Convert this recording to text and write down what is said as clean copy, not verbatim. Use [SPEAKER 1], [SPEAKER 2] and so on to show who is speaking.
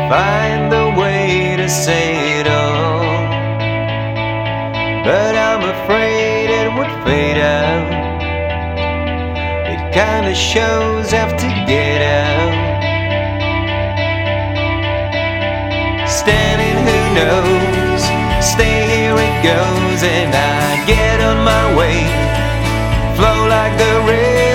[SPEAKER 1] find the way to say it all, but I'm afraid it would fade out. It kinda shows after get out. Standing, who knows? Stay, here it goes, and I get on my way, flow like the rain.